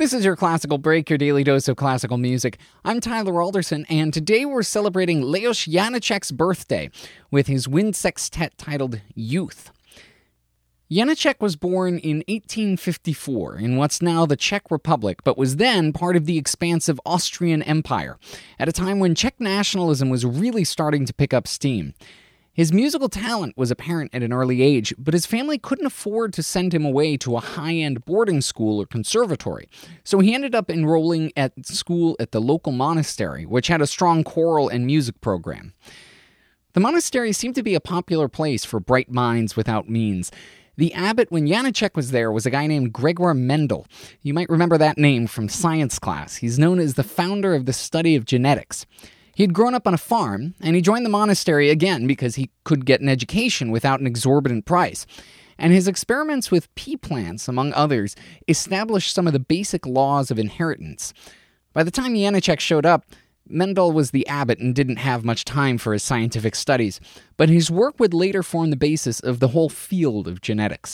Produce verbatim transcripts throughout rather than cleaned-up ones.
This is your Classical Break, your daily dose of classical music. I'm Tyler Alderson, and today we're celebrating Leos Janáček's birthday with his wind sextet titled Youth. Janáček was born in eighteen fifty-four in what's now the Czech Republic, but was then part of the expansive Austrian Empire, at a time when Czech nationalism was really starting to pick up steam. His musical talent was apparent at an early age, but his family couldn't afford to send him away to a high-end boarding school or conservatory, so he ended up enrolling at school at the local monastery, which had a strong choral and music program. The monastery seemed to be a popular place for bright minds without means. The abbot, when Janáček was there, was a guy named Gregor Mendel. You might remember that name from science class. He's known as the founder of the study of genetics. He had grown up on a farm, and he joined the monastery again because he could get an education without an exorbitant price. And his experiments with pea plants, among others, established some of the basic laws of inheritance. By the time Janáček showed up, Mendel was the abbot and didn't have much time for his scientific studies, but his work would later form the basis of the whole field of genetics.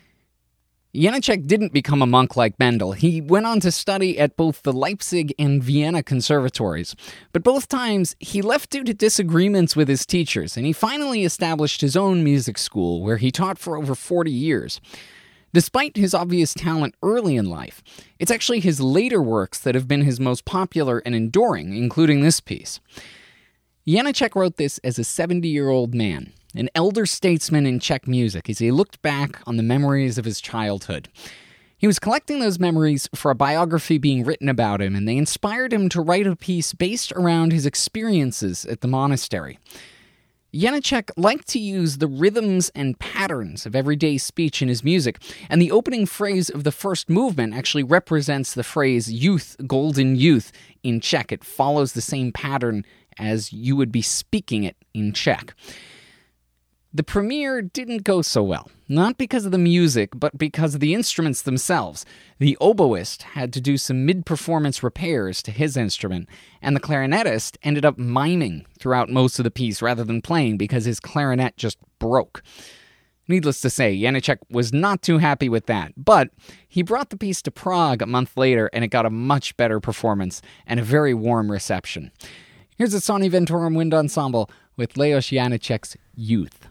Janáček didn't become a monk like Mendel. He went on to study at both the Leipzig and Vienna conservatories, but both times he left due to disagreements with his teachers, and he finally established his own music school, where he taught for over forty years. Despite his obvious talent early in life, it's actually his later works that have been his most popular and enduring, including this piece. Janáček wrote this as a seventy-year-old man, an elder statesman in Czech music, as he looked back on the memories of his childhood. He was collecting those memories for a biography being written about him, and they inspired him to write a piece based around his experiences at the monastery. Janáček liked to use the rhythms and patterns of everyday speech in his music, and the opening phrase of the first movement actually represents the phrase youth, golden youth in Czech. It follows the same pattern as you would be speaking it in Czech. The premiere didn't go so well, not because of the music, but because of the instruments themselves. The oboist had to do some mid-performance repairs to his instrument, and the clarinetist ended up miming throughout most of the piece rather than playing because his clarinet just broke. Needless to say, Janáček was not too happy with that, but he brought the piece to Prague a month later, and it got a much better performance and a very warm reception. Here's the Sony Ventorum Wind Ensemble with Leos Janáček's Youth.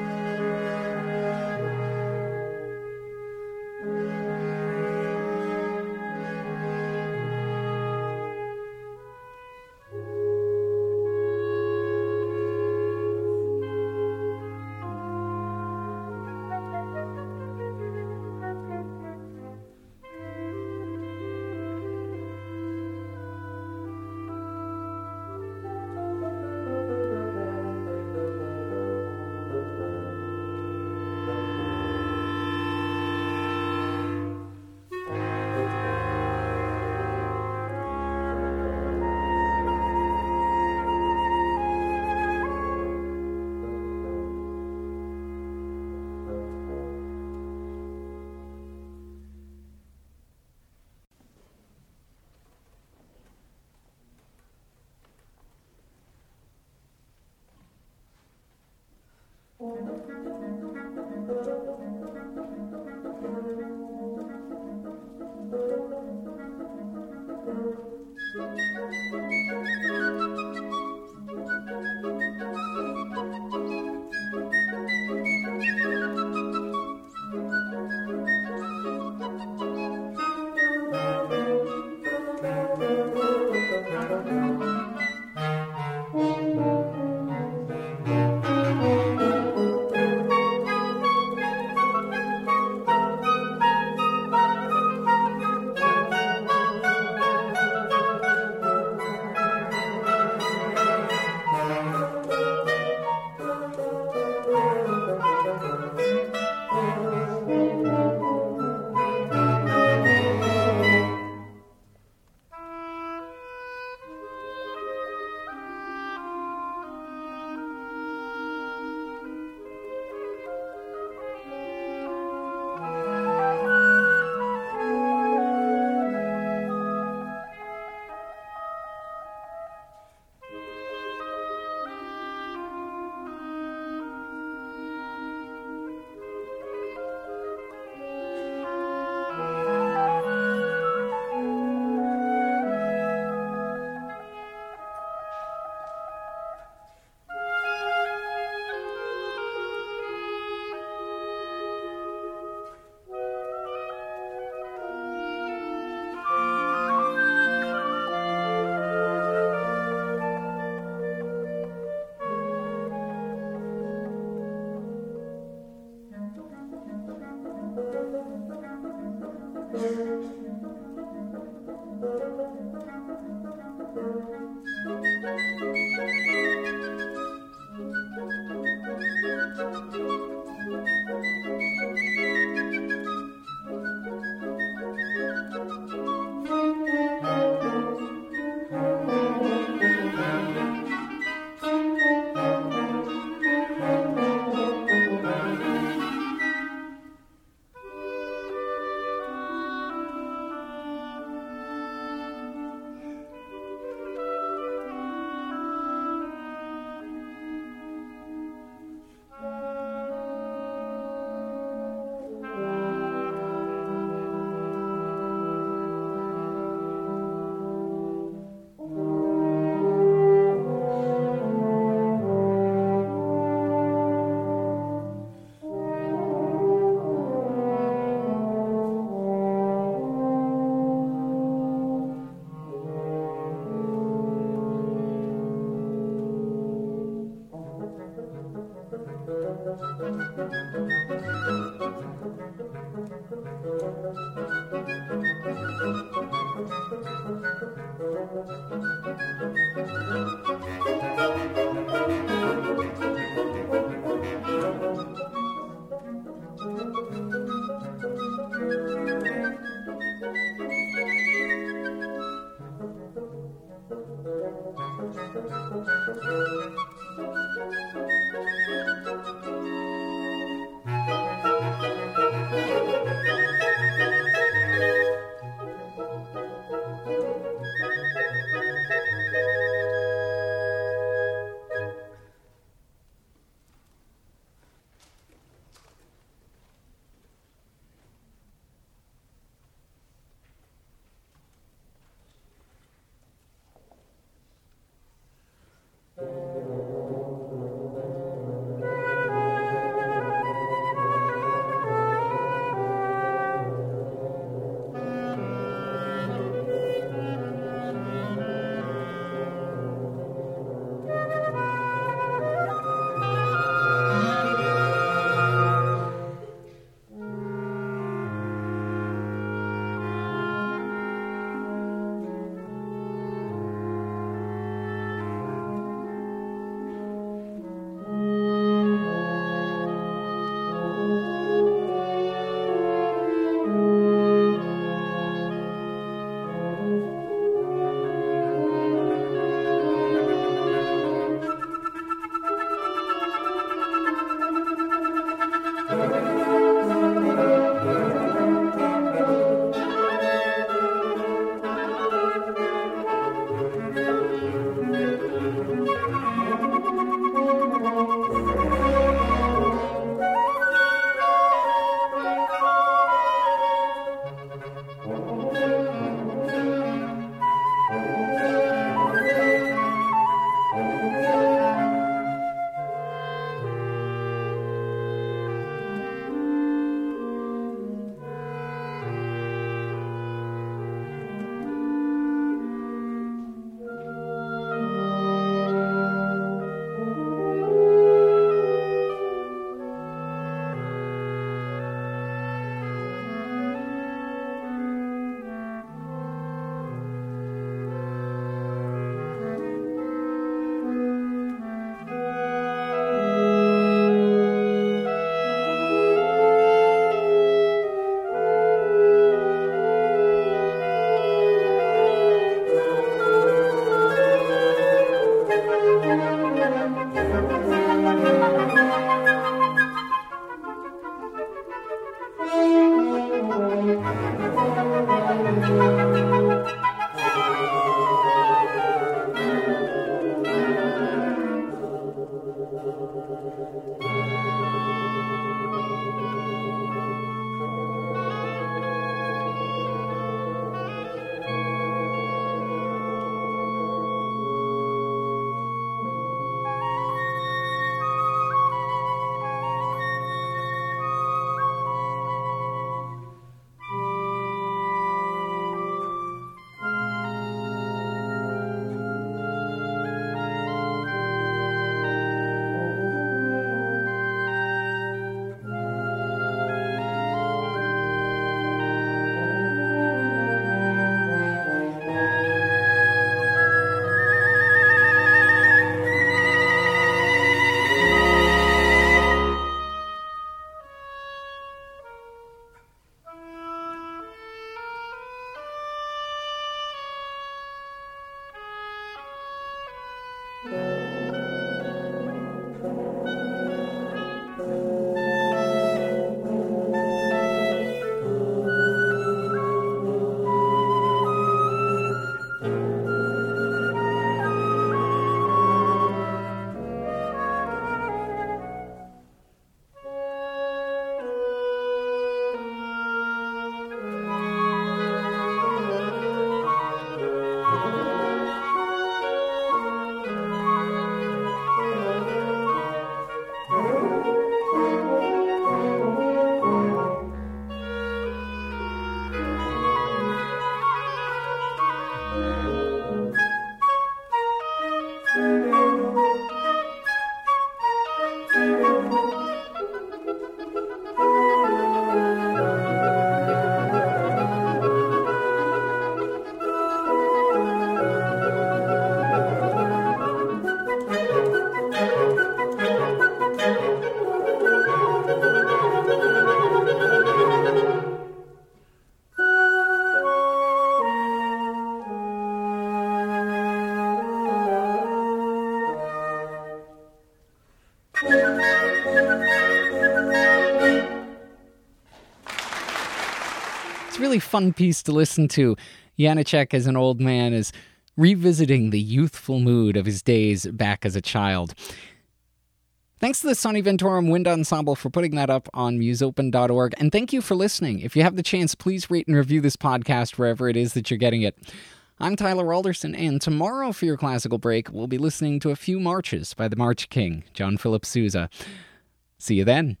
really fun piece to listen to. Janacek, as an old man, is revisiting the youthful mood of his days back as a child. Thanks to the Sonny Ventorum Wind Ensemble for putting that up on musopen dot org, and thank you for listening. If you have the chance, please rate and review this podcast wherever it is that you're getting it. I'm Tyler Alderson, and tomorrow for your classical break, we'll be listening to a few marches by the March King, John Philip Sousa. See you then.